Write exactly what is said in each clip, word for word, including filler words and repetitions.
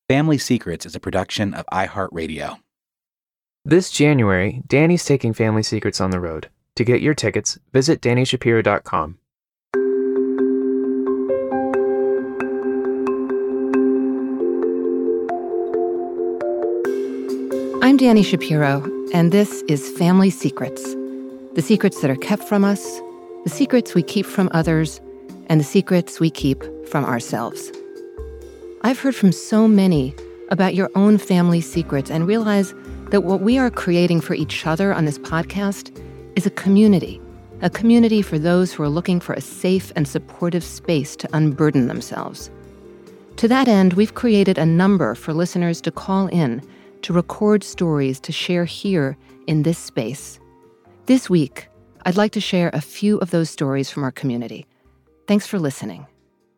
Family Secrets is a production of iHeartRadio. This January, Danny's taking Family Secrets on the road. To get your tickets, visit danny shapiro dot com. I'm Danny Shapiro, and this is Family Secrets. The secrets that are kept from us, the secrets we keep from others, and the secrets we keep from ourselves. I've heard from so many about your own family secrets and realize that what we are creating for each other on this podcast is a community, a community for those who are looking for a safe and supportive space to unburden themselves. To that end, we've created a number for listeners to call in to record stories to share here in this space. This week, I'd like to share a few of those stories from our community. Thanks for listening.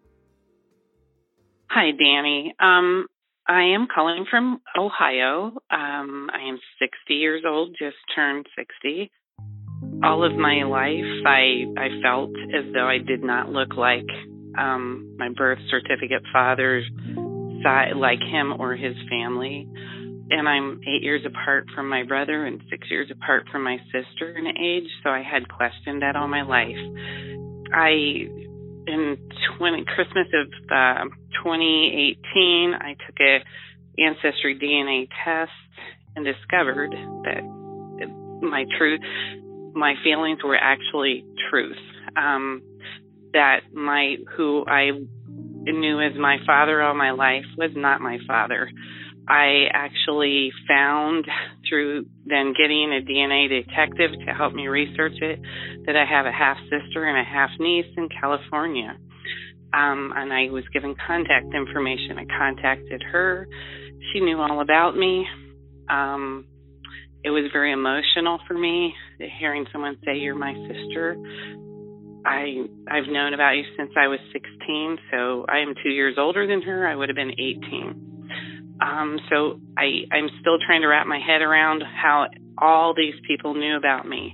Hi, Danny. Um, I am calling from Ohio. Um, I am sixty years old, just turned sixty. All of my life, I I felt as though I did not look like um, my birth certificate father, like him or his family. And I'm eight years apart from my brother and six years apart from my sister in age, so I had questioned that all my life. I, in twenty, Christmas of uh, twenty eighteen, I took a ancestry D N A test and discovered that my truth, my feelings were actually truth. Um, that my who I knew as my father all my life was not my father. I actually found through then getting a D N A detective to help me research it that I have a half sister and a half niece in California. Um, and I was given contact information. I contacted her. She knew all about me. Um, it was very emotional for me hearing someone say, "You're my sister." I, I've known about you since I was sixteen, so I am two years older than her. I would have been eighteen. Um, so I, I'm still trying to wrap my head around how all these people knew about me,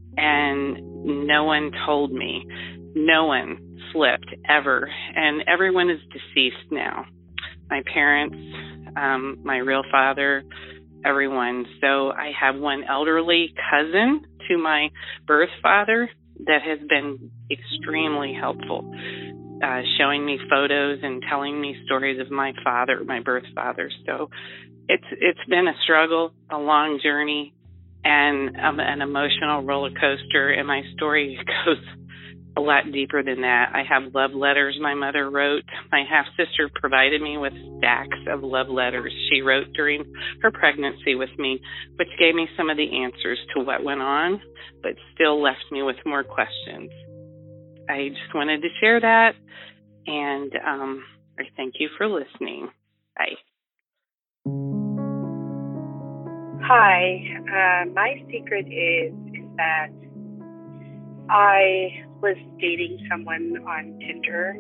and no one told me. No one slipped ever, and everyone is deceased now. My parents, um, my real father, everyone. So I have one elderly cousin to my birth father that has been extremely helpful. Uh, showing me photos and telling me stories of my father, my birth father. So it's it's been a struggle, a long journey, and um, an emotional roller coaster. And my story goes a lot deeper than that. I have love letters my mother wrote. My half-sister provided me with stacks of love letters she wrote during her pregnancy with me, which gave me some of the answers to what went on, but still left me with more questions. I just wanted to share that, and um, I thank you for listening. Bye. Hi. Uh, my secret is, is that I was dating someone on Tinder,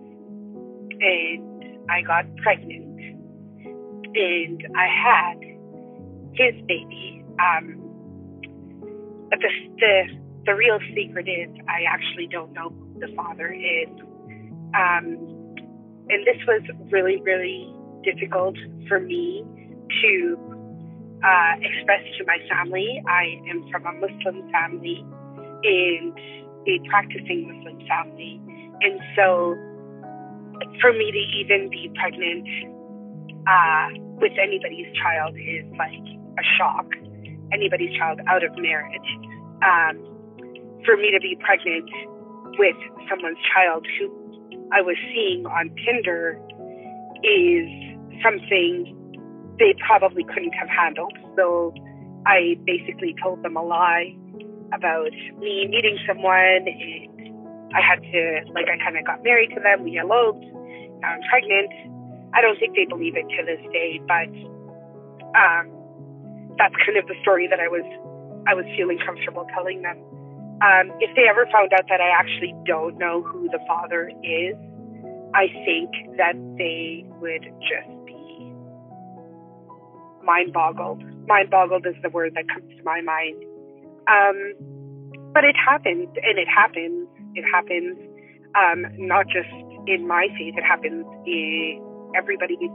and I got pregnant, and I had his baby. Um, but the, the the real secret is I actually don't know who the father is. Um, and this was really, really difficult for me to uh, express to my family. I am from a Muslim family and a practicing Muslim family. And so for me to even be pregnant uh, with anybody's child is like a shock. Anybody's child out of marriage. Um, for me to be pregnant with someone's child who I was seeing on Tinder is something they probably couldn't have handled. So I basically told them a lie about me meeting someone, and I had to, like, I kind of got married to them. We eloped. Now I'm pregnant. I don't think they believe it to this day, but um, that's kind of the story that I was I was feeling comfortable telling them. Um, if they ever found out that I actually don't know who the father is, I think that they would just be mind-boggled. Mind-boggled is the word that comes to my mind. Um, but it happens, and it happens. It happens um, not just in my faith. It happens in everybody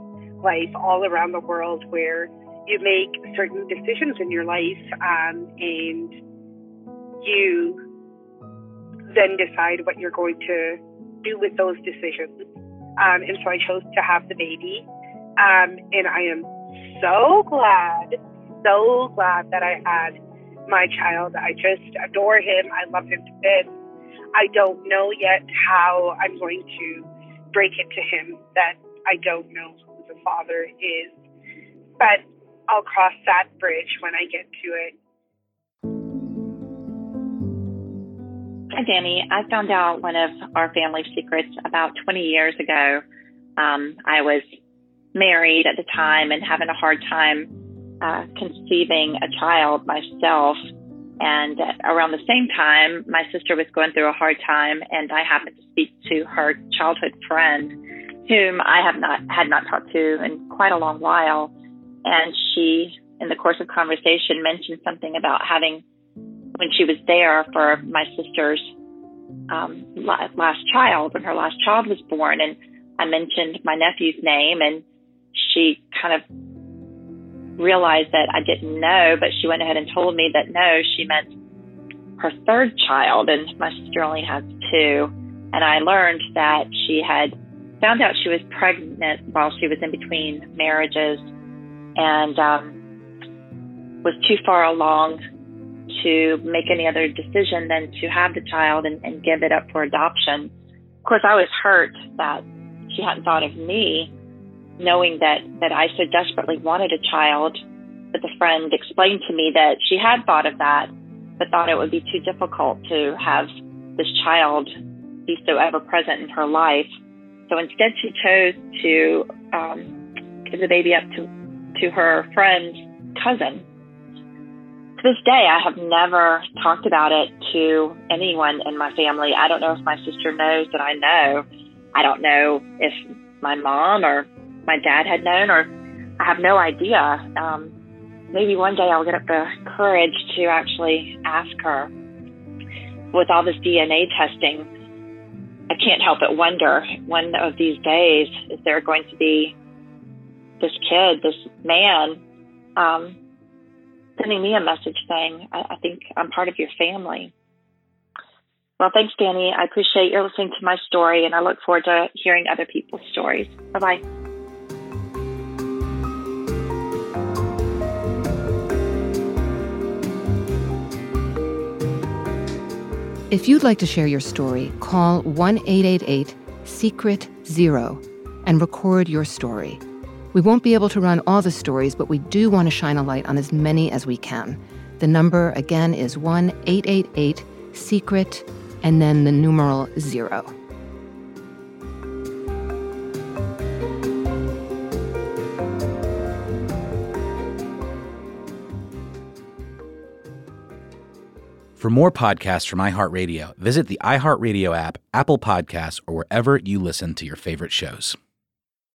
life all around the world where you make certain decisions in your life, um, and you then decide what you're going to do with those decisions. Um, and so I chose to have the baby. Um, and I am so glad, so glad that I had my child. I just adore him. I love him to bits. I don't know yet how I'm going to break it to him that I don't know who the father is. But I'll cross that bridge when I get to it. Hi, Danny. I found out one of our family secrets about twenty years ago. Um, I was married at the time and having a hard time uh, conceiving a child myself. And around the same time, my sister was going through a hard time, and I happened to speak to her childhood friend, whom I have not had not talked to in quite a long while. And she, in the course of conversation, mentioned something about having, when she was there for my sister's um, last child, when her last child was born. And I mentioned my nephew's name, and she kind of realized that I didn't know, but she went ahead and told me that no, she meant her third child, and my sister only has two. And I learned that she had found out she was pregnant while she was in between marriages, and um, was too far along to make any other decision than to have the child and, and give it up for adoption. Of course, I was hurt that she hadn't thought of me, knowing that, that I so desperately wanted a child. But the friend explained to me that she had thought of that, but thought it would be too difficult to have this child be so ever present in her life. So instead, she chose to um, give the baby up to, to her friend's cousin. To this day, I have never talked about it to anyone in my family. I don't know if my sister knows that I know. I don't know if my mom or my dad had known, or I have no idea. Um, maybe one day I'll get up the courage to actually ask her. With all this D N A testing, I can't help but wonder, one of these days, is there going to be this kid, this man, um, sending me a message saying, I, I think I'm part of your family. Well, thanks, Danny. I appreciate your listening to my story, and I look forward to hearing other people's stories. Bye-bye. If you'd like to share your story, call one eight eight eight secret zero and record your story. We won't be able to run all the stories, but we do want to shine a light on as many as we can. The number, again, is one eight eight eight secret and then the numeral zero. For more podcasts from iHeartRadio, visit the iHeartRadio app, Apple Podcasts, or wherever you listen to your favorite shows.